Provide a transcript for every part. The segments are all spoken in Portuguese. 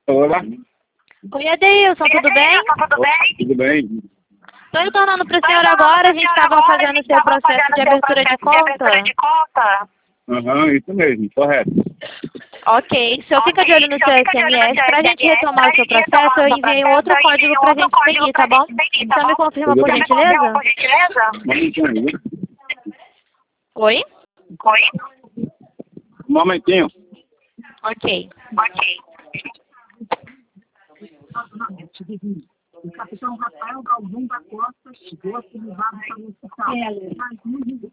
Olá. Oi, Adeilson, tudo bem? Tudo bem? Estou retornando para o senhor agora. A gente estava fazendo o seu processo de abertura de conta. Aham, isso mesmo, correto. Ok. O senhor fica de olho no seu SMS. Para a gente retomar o seu processo, eu enviei um outro código para a gente seguir, tá bom? Então me confirma, por gentileza? Momentinho aí, viu? Oi? Um momentinho. Ok. O capitão Rafael Galvão da Costa chegou a ser levado para o hospital. Mas muito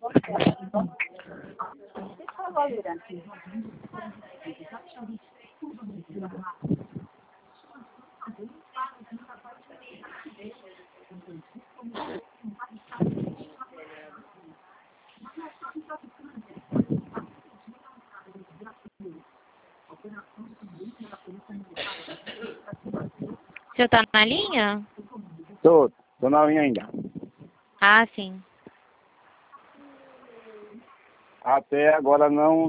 O senhor está na linha? Tô na linha ainda. Ah, sim. Até agora não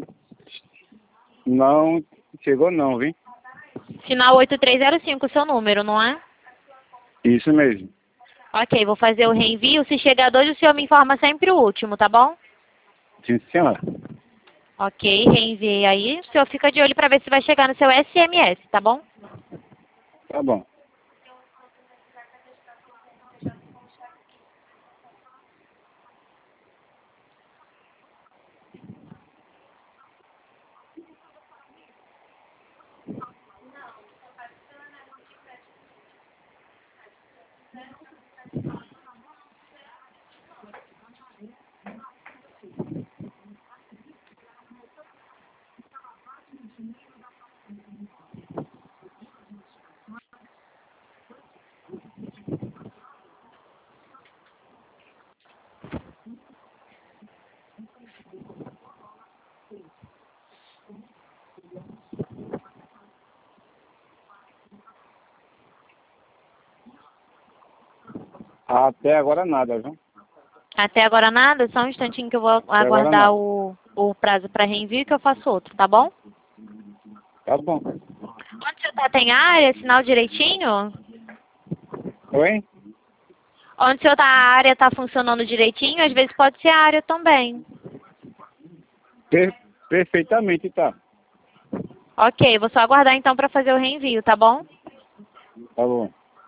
chegou não, viu? Final 8305, o seu número, não é? Isso mesmo. Ok, vou fazer o reenvio. Se chegar hoje, o senhor me informa sempre o último, tá bom? Sim, senhora. Ok, reenviei aí. O senhor fica de olho para ver se vai chegar no seu SMS, tá bom? Tá bom. Até agora nada, viu? Até agora nada, só um instantinho que eu vou aguardar o prazo para reenvio que eu faço outro, tá bom? Tá bom. Onde você tá, tem área, sinal direitinho? Oi? Onde o senhor tá, a área tá funcionando direitinho? Às vezes pode ser a área também. Perfeitamente, tá. Ok, vou só aguardar então para fazer o reenvio, tá bom? Tá bom.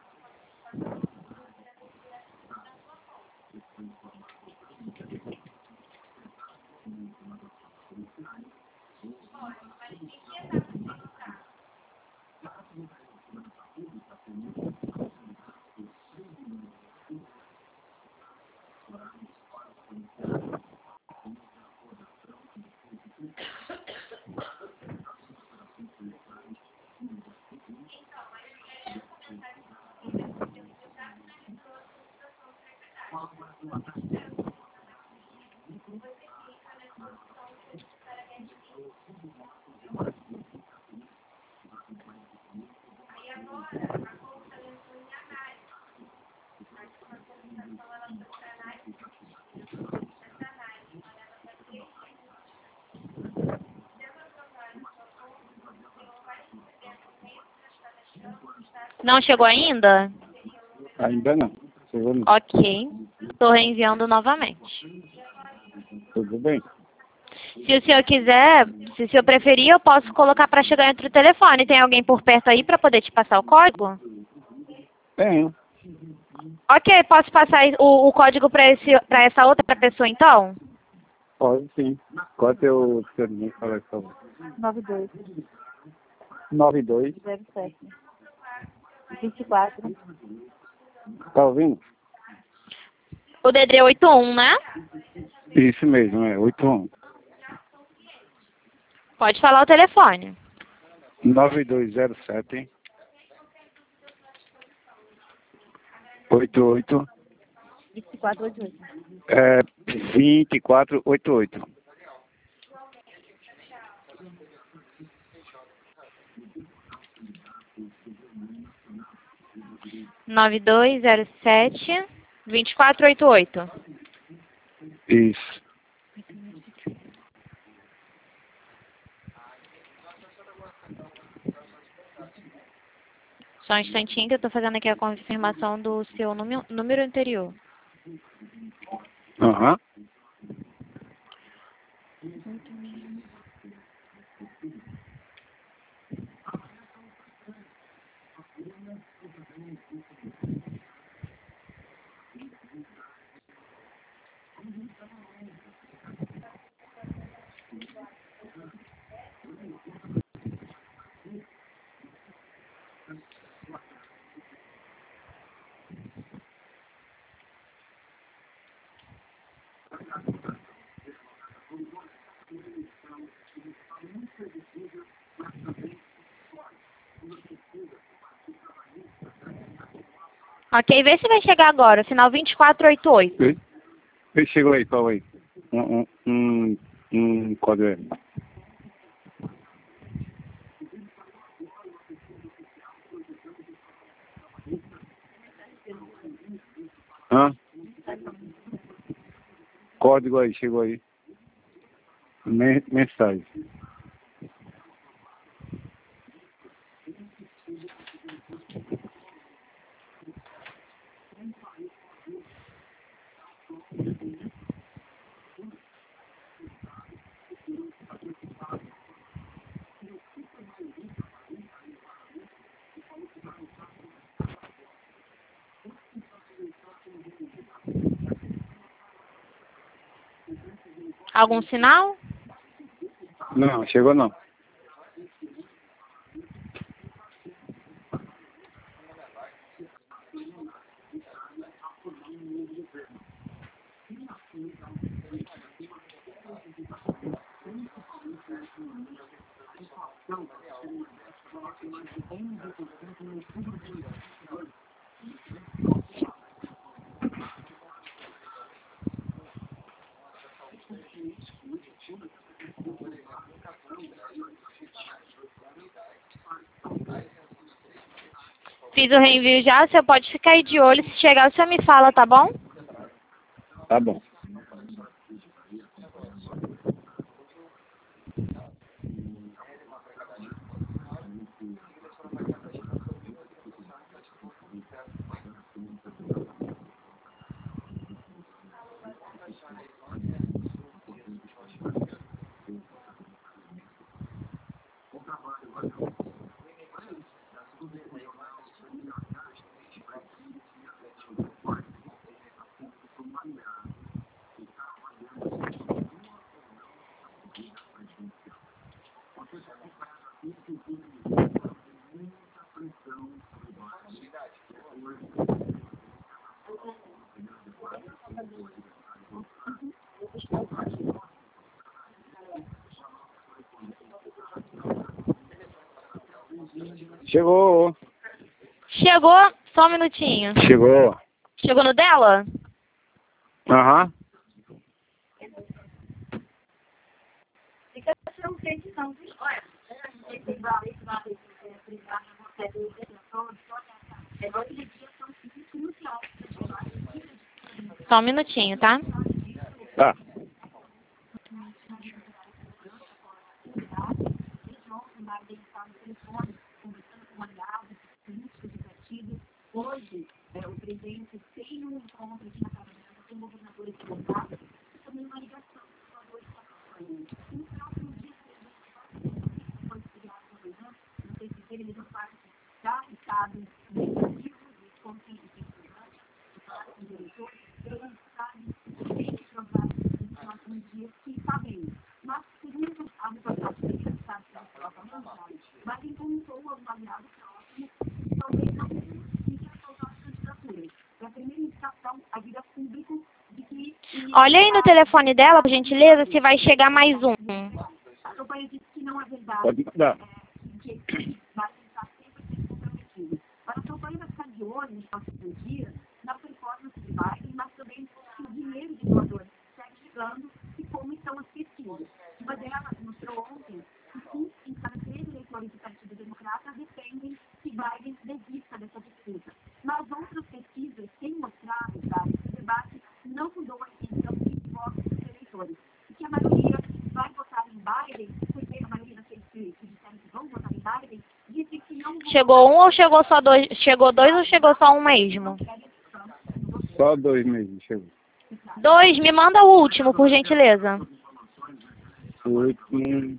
Não chegou ainda? Ainda não. Chegou não. Ok. Estou reenviando novamente. Tudo bem. Se o senhor quiser, se o senhor preferir, eu posso colocar para chegar entre o telefone. Tem alguém por perto aí para poder te passar o código? Tenho. Ok, posso passar o código para essa outra pessoa então? Pode sim. Qual é o teu serviço? Fala aí, por favor. 92 92. 07 24 Tá ouvindo? O DD 81, né? Isso mesmo, é 81. Pode falar o telefone. 9207 88 2488. 2488. Nove dois zero sete 2488. Isso. Só um instantinho que eu tô fazendo aqui a confirmação do seu número anterior. Aham. Ok, vê se vai chegar agora, final 2488. Ele chegou aí, qual aí? Código aí. Hã? Código aí, chegou aí. Mensagem. Algum sinal? Não, chegou não. Fiz o reenvio já, você pode ficar aí de olho. Se chegar, você me fala, tá bom? Tá bom. Chegou. Chegou? Só um minutinho. Chegou. Chegou no dela? Aham. Só um minutinho, tá? Tá. Hoje, o presidente tem um encontro aqui na Câmara com o governador de Goiás, e também uma ligação com o governador de Capitanha. No próximo dia, foi criado por manhã, não sei se ele faz parte da Estado legislativo, de conselho de estudante, do Palácio do Diretor, ele sabe que provar nos próximos dias que está bem. Mas, segundo a reportagem que ele sabe que ela está falando, mas encontrou o avaliado próximo, talvez não a primeira indicação à vida pública de que... Olha aí no telefone dela, por gentileza, se vai chegar mais um. A campanha disse que não é verdade. Pode mandar. Que vai estar sempre comprometido. Mas a campanha vai ficar de olho nos próximos dias na performance de Biden, mas também se o dinheiro de doadores segue chegando e como estão as pesquisas. Uma delas mostrou ontem que 5 em cada 3 eleitores do Partido Democrata defendem que Biden desista dessa disputa. Mas outras pesquisas têm mostrado que o debate não mudou a intenção de votos dos eleitores. E que a maioria vai votar em Biden, porque a maioria daqueles que disseram que vão votar em Biden chegou um ou chegou só dois? Chegou dois ou chegou só um mesmo? Só 2 meses chegou. Dois, me manda o último, por gentileza. O último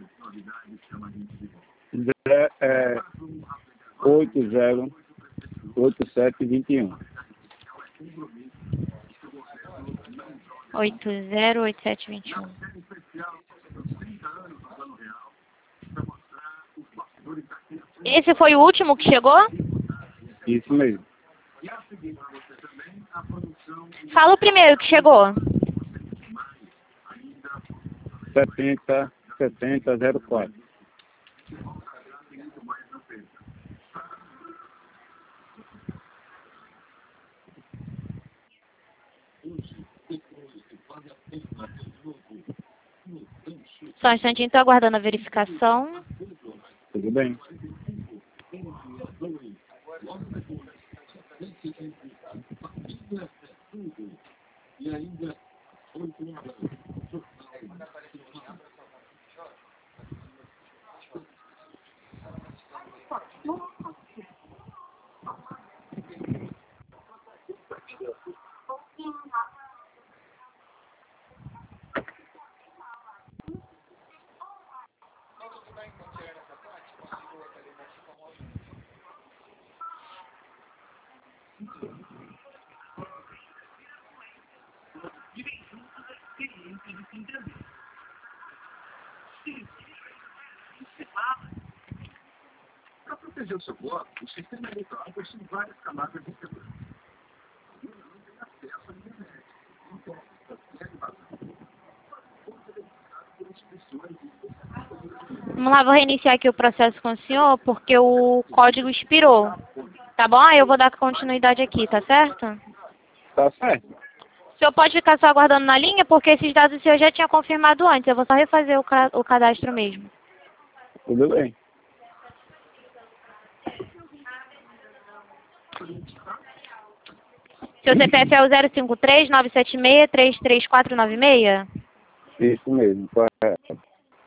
é 808721. 808721. Esse foi o último que chegou? Isso mesmo. Fala o primeiro que chegou. 7004. Só um instantinho, estou aguardando a verificação. Tudo bem? Para proteger o seu bloco, o sistema eleitoral possui várias camadas de segurança. E não tem acesso à internet. Então, qualquer invasão pode ser verificado por instituições e Vamos lá, vou reiniciar aqui o processo com o senhor, porque o código expirou. Tá bom? Aí eu vou dar continuidade aqui, tá certo? Tá certo. O senhor pode ficar só aguardando na linha, porque esses dados o senhor já tinha confirmado antes. Eu vou só refazer o cadastro mesmo. Tudo bem. Seu CPF é o 053-976-33496? Isso mesmo. Correto.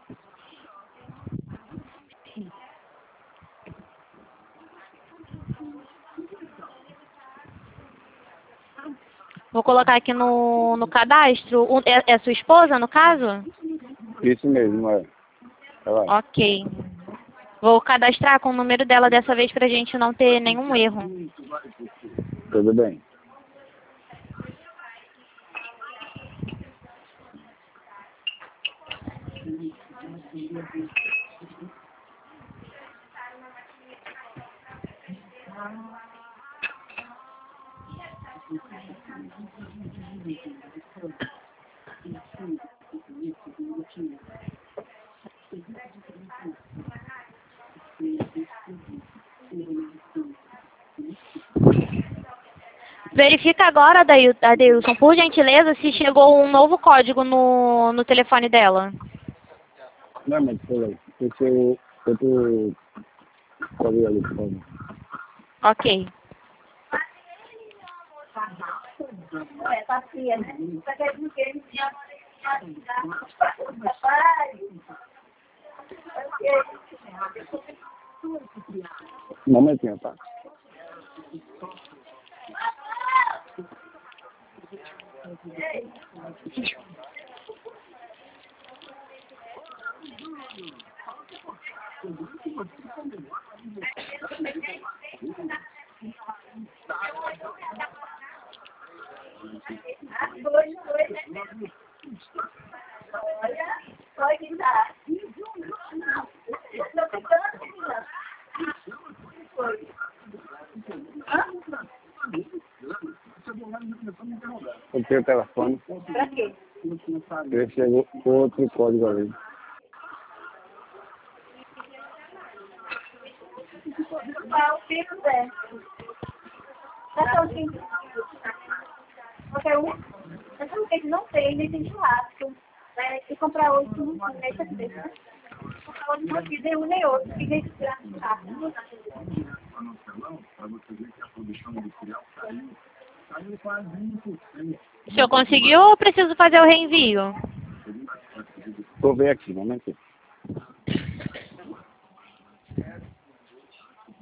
Vou colocar aqui no cadastro. É sua esposa, no caso? Isso mesmo, é. Vai. Ok. Vou cadastrar com o número dela dessa vez pra gente não ter nenhum erro. Tudo bem. Verifica agora, Adeilson, por gentileza, se chegou um novo código no telefone dela. Não, mas peraí. Deixa eu fazer ali, por favor. Ok. tá fria, né? Só que não quer Um momentinho, tá? Olha, pode dar. Eu tenho o telefone. Pra quê? Eu chego outro código ali. Ah, o filho é. Tá sozinho. Qualquer um. Essa não tem, não tem, nem tem churrasco. Se comprar hoje, não tem certeza. Comprar hoje não fiz nenhum nem outro. Fiquei de churrasco. O senhor conseguiu ou preciso fazer o reenvio? Vou ver aqui, um momentinho.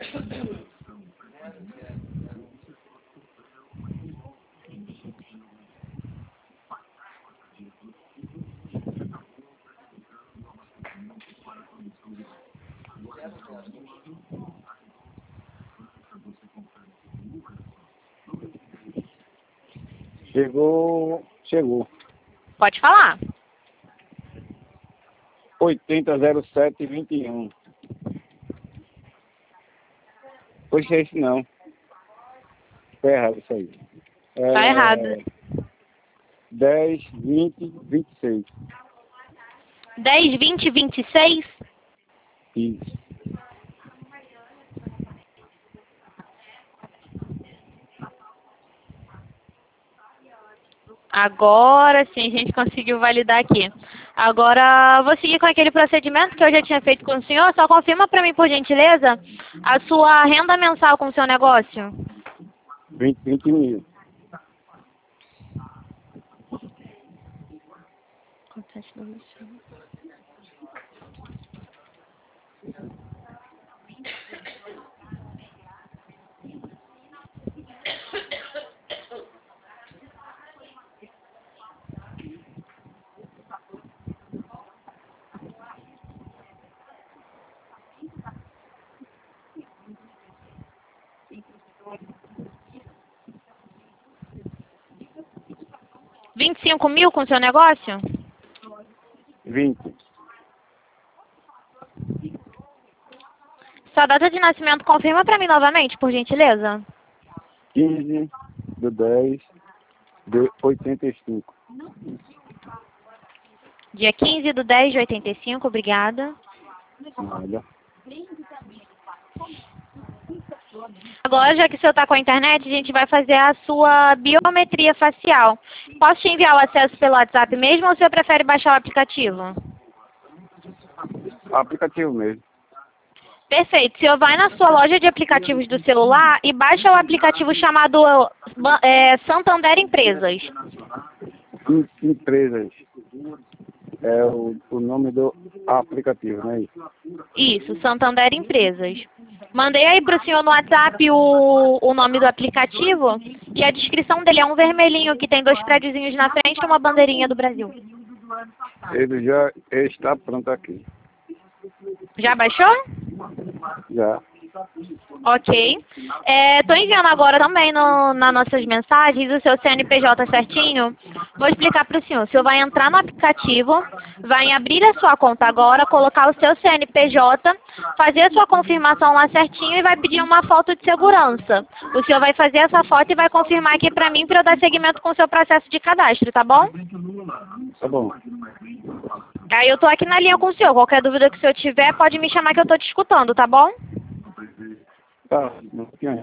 Chegou. Pode falar. 800721. Poxa, é esse não. Tá errado isso aí. Tá errado. 10, 20, 26. 10, 20, 26? Isso. Agora sim, a gente conseguiu validar aqui. Agora, vou seguir com aquele procedimento que eu já tinha feito com o senhor. Só confirma para mim, por gentileza, a sua renda mensal com o seu negócio. 20 mil. R$ 25.000 com o seu negócio? 20. Sua data de nascimento confirma para mim novamente, por gentileza. 15 de 10 de 85. Dia 15 de 10 de 85, obrigada. Olha. Agora, já que o senhor está com a internet, a gente vai fazer a sua biometria facial. Posso te enviar o acesso pelo WhatsApp mesmo ou o senhor prefere baixar o aplicativo? Aplicativo mesmo. Perfeito. O senhor vai na sua loja de aplicativos do celular e baixa o aplicativo chamado Santander Empresas. Empresas. É o nome do aplicativo, não é isso? Isso, Santander Empresas. Mandei aí para o senhor no WhatsApp o nome do aplicativo e a descrição dele é um vermelhinho que tem 2 prédiozinhos na frente e uma bandeirinha do Brasil. Ele já está pronto aqui. Já baixou? Já. Ok. Estou enviando agora também nas nossas mensagens o seu CNPJ certinho. Vou explicar para o senhor. O senhor vai entrar no aplicativo, vai abrir a sua conta agora, colocar o seu CNPJ, fazer a sua confirmação lá certinho e vai pedir uma foto de segurança. O senhor vai fazer essa foto e vai confirmar aqui para mim para eu dar seguimento com o seu processo de cadastro, tá bom? Tá bom. Aí eu estou aqui na linha com o senhor. Qualquer dúvida que o senhor tiver, pode me chamar que eu estou te escutando, tá bom? Tá, não tinha.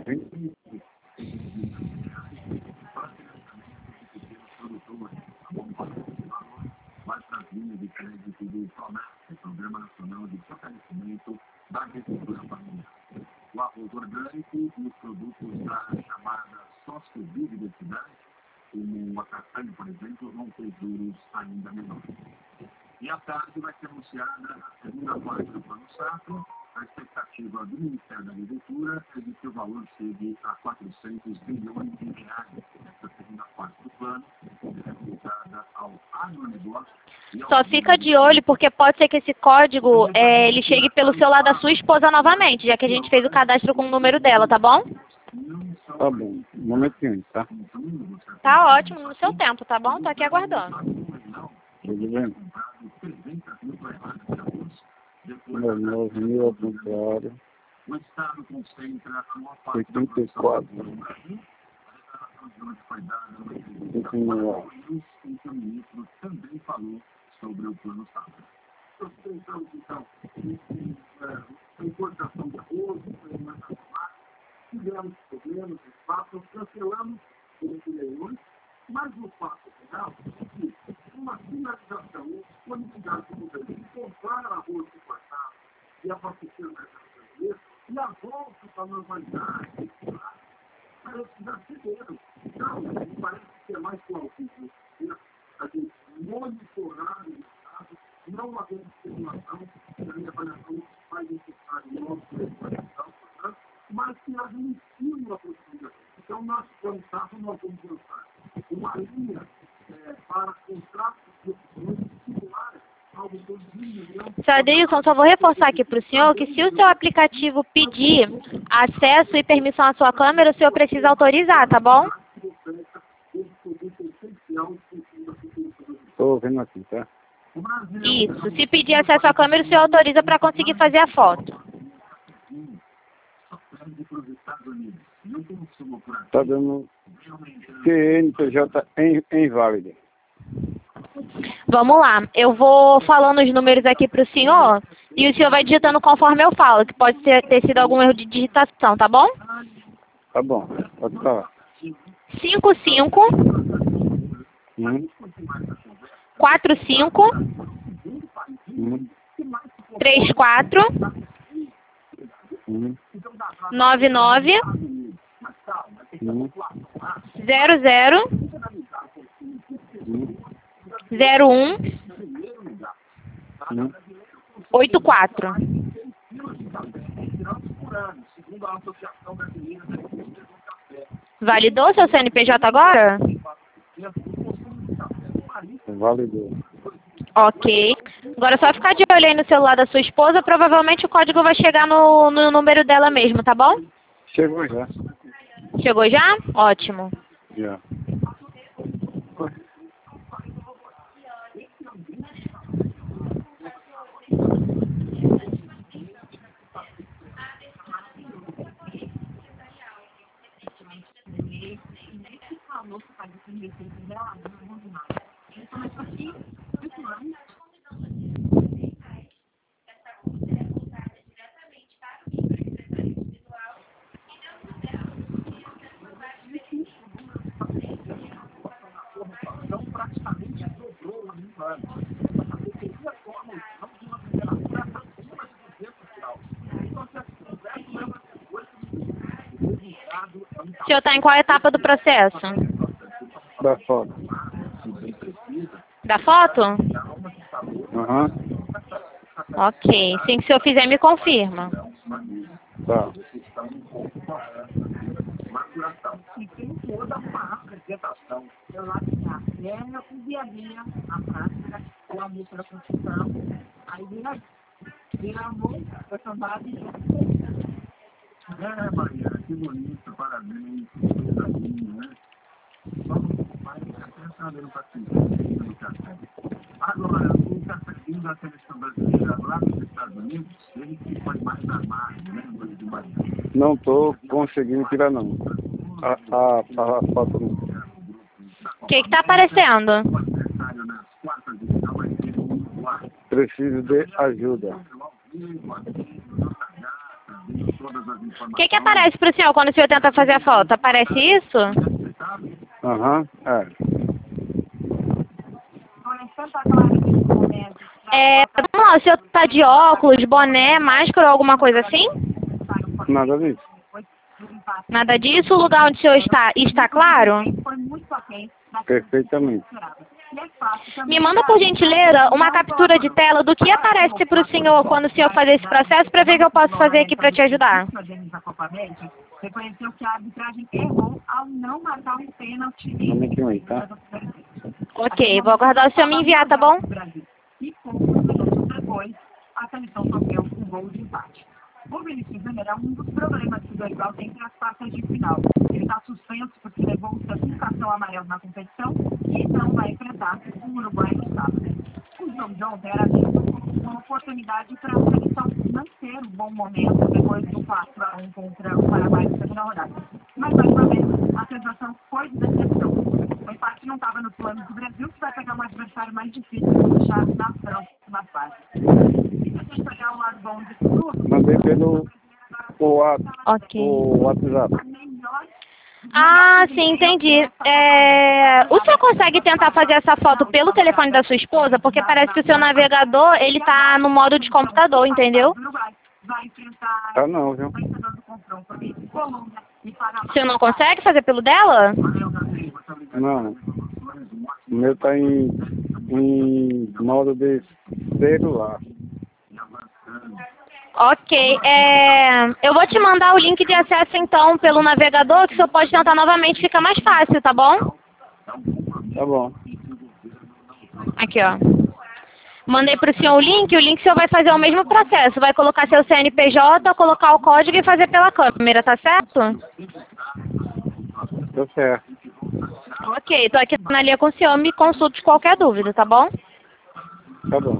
Programa Nacional de Fortalecimento da Agricultura Familiar. O arroz orgânico e os produtos da chamada sociobiodiversidade, como a castanha, por exemplo, vão ter juros ainda menores. E à tarde vai ser anunciada a segunda parte do Plano Safra. A expectativa do Ministério da Agricultura é de que o valor chegue a 400 bilhões de reais. Essa segunda parte do plano é voltada ao agronegócio. Só fica de olho porque pode ser que esse código ele chegue pelo celular da sua esposa novamente, já que a gente fez o cadastro com o número dela, tá bom? Tá bom. Um momentinho, tá? Tá ótimo, no seu tempo, tá bom? Tô aqui aguardando. Tudo bem? 9.000 ao contrário. O Estado concentra a maior parte 84. foi dada numa entrevista para o News, em que o ministro também falou sobre o Plano Safra. Nós pensamos, então, a importação de arroz, tivemos problemas, de fato, cancelamos os leilões, mas o fato final é que uma sinalização, disponibilidade do governo de comprar arroz importado e abastecer o mercado brasileiro, e a volta para a normalidade, parece que dá cedo. Então, me parece que é mais plausível a gente monitorar o Estado, não haver especulação, e a minha avaliação vai necessitar de novos legislação, portanto, um estímulo à postura. Então, nós contato, nós vamos lançar uma linha para contratos de opções similares ao do 2000. Seu Adilson, só vou reforçar aqui para o senhor que se o seu aplicativo pedir acesso e permissão à sua câmera, o senhor precisa autorizar, tá bom? Estou vendo aqui, tá? Isso. Se pedir acesso à câmera, o senhor autoriza para conseguir fazer a foto. Está dando CNPJ inválido. Vamos lá. Eu vou falando os números aqui para o senhor e o senhor vai digitando conforme eu falo, que pode ter sido algum erro de digitação, tá bom? Tá bom, pode falar. 55 45 34 99 00 01 84. Validou seu CNPJ agora? Validou. Ok. Agora é só ficar de olho aí no celular da sua esposa. Provavelmente o código vai chegar no número dela mesmo, tá bom? Chegou já. Chegou já? Ótimo. Já. O senhor está em qual etapa do processo? Da foto. Da foto? Aham. Ok. Assim que o senhor fizer, me confirma. Tá. E tem toda uma apresentação relacionada o dia a dia, a prática, o amor pela construção. Aí vira amor, foi chamado de Maria, que bonito, parabéns, coisa linda, né? Vamos, vai pensando no paciente, no café. Agora, o cafezinho da seleção brasileira lá nos Estados Unidos, ele que foi mais armado, né? De Maria. Não estou conseguindo tirar, não. A foto não. O que está aparecendo? Preciso de ajuda. O que aparece para o senhor quando o senhor tenta fazer a foto? Aparece isso? Aham, é. Vamos lá, o senhor está de óculos, boné, máscara ou alguma coisa assim? Nada disso. Nada disso? O lugar onde o senhor está claro? Perfeitamente. Me manda, por gentileza, uma captura de tela do que aparece para o senhor quando o senhor fazer esse processo para ver o que eu posso fazer aqui para te ajudar. Reconheceu que a arbitragem errou ao não marcar um pênalti. Tá? Ok, vou aguardar o senhor me enviar, tá bom? E poucos minutos depois, a seleção sofreu um gol de empate. O Vinícius Júnior é um dos problemas que o Dorival tem entre as quartas de final. Ele está suspenso porque levou o segundo cartão amarelo na competição e não vai enfrentar o Uruguai no sábado. O jogo de ontem era visto uma oportunidade para a seleção manter um bom momento depois do 4-1 contra o Paraguai na segunda rodada. Mas, mais uma vez, a sensação foi de decepção. O empate não estava no plano do Brasil, que vai pegar um adversário mais difícil de deixar na próxima fase. E se a gente pegar o lado bom de tudo... Mandei pelo WhatsApp. Ah, sim, entendi. O senhor consegue tentar fazer essa foto pelo telefone da sua esposa? Porque parece que o seu navegador, ele tá no modo de computador, entendeu? Ah, não, viu? O senhor não consegue fazer pelo dela? Não. O meu tá em modo de celular. Ok. Eu vou te mandar o link de acesso, então, pelo navegador, que o senhor pode tentar novamente, fica mais fácil, tá bom? Tá bom. Aqui, ó. Mandei para o senhor o link o senhor vai fazer o mesmo processo. Vai colocar seu CNPJ, colocar o código e fazer pela câmera, tá certo? Tá certo. Ok, tô aqui na linha com o senhor, me consulte qualquer dúvida, tá bom? Tá bom.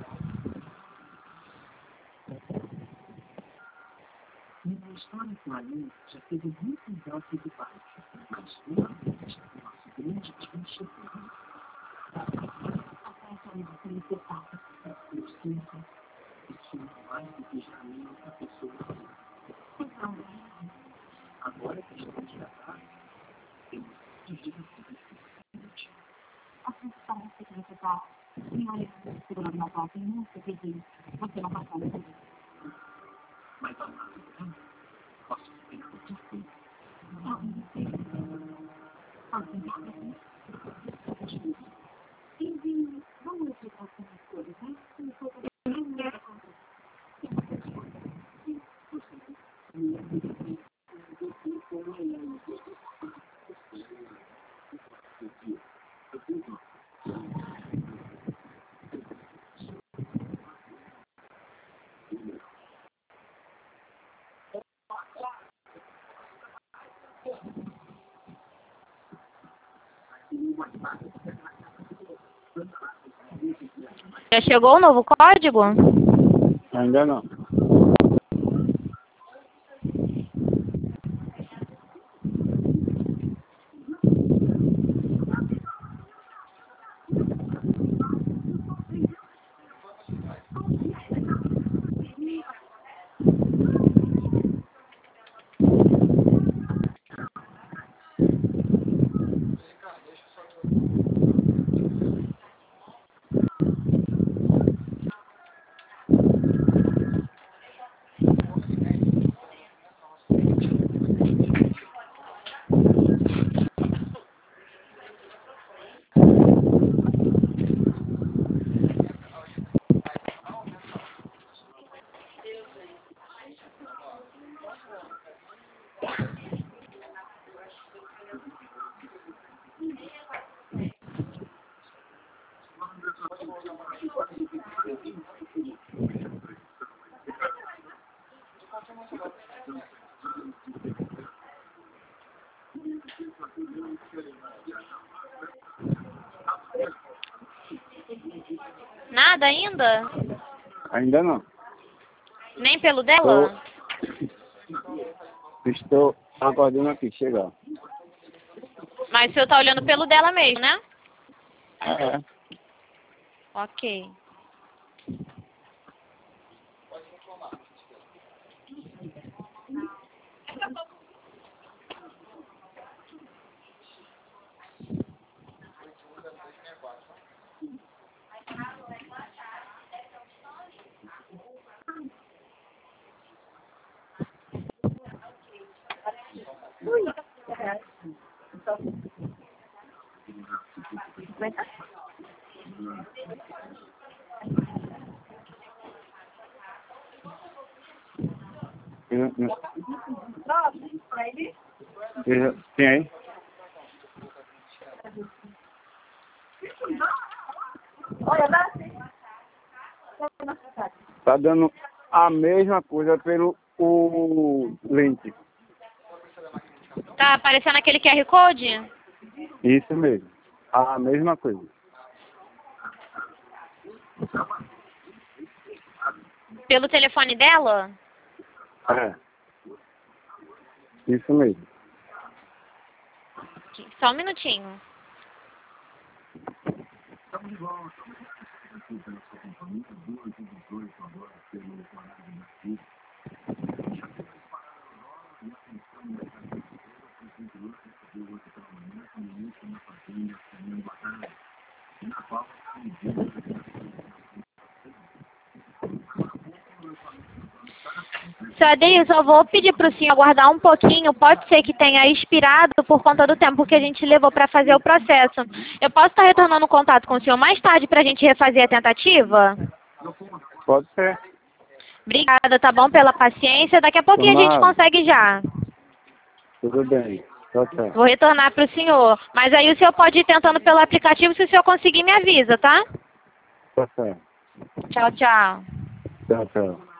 Minha história com a lei já teve muitos altos e baixos, mas uma vez o nosso grande time chegou. Até essa lei se libertava. Eu sinto que tinha mais do que já nem outra pessoa. Agora que estamos casados, temos muitos desafios. A sensação que você está me olhando por uma parte, nunca pedi, você não passou por isso. Mas ao lado dela, posso ter tudo. E vamos ficar com as coisas, né? Já chegou o novo código? Ainda não. Nada ainda? Ainda não. Nem pelo dela? Estou aguardando aqui chegar. Mas o senhor tá olhando pelo dela mesmo, né? É. Ok. Tem aí? Tá dando a mesma coisa pelo link. Tá aparecendo aquele QR Code? Isso mesmo. A mesma coisa. Pelo telefone dela? É. Isso mesmo. Ok, só um minutinho. Estamos de volta. Aqui pela sua companhia, 2:18 agora, pelo horário daqui. Já temos parado agora e atenção no mercado financeiro. O presidente Lula recebeu hoje pela manhã o ministro da Fazenda, Fernando Haddad, na qual pediu Seu Adeilson, eu vou pedir para o senhor aguardar um pouquinho. Pode ser que tenha expirado por conta do tempo que a gente levou para fazer o processo. Eu posso estar retornando o contato com o senhor mais tarde para a gente refazer a tentativa? Pode ser. Obrigada, tá bom, pela paciência. Daqui a pouquinho a gente Tomara. consegue já. Tudo bem. Tchau, tchau. Vou retornar para o senhor. Mas aí o senhor pode ir tentando pelo aplicativo, se o senhor conseguir me avisa, tá? Tá certo. Tchau, tchau. Tchau, tchau.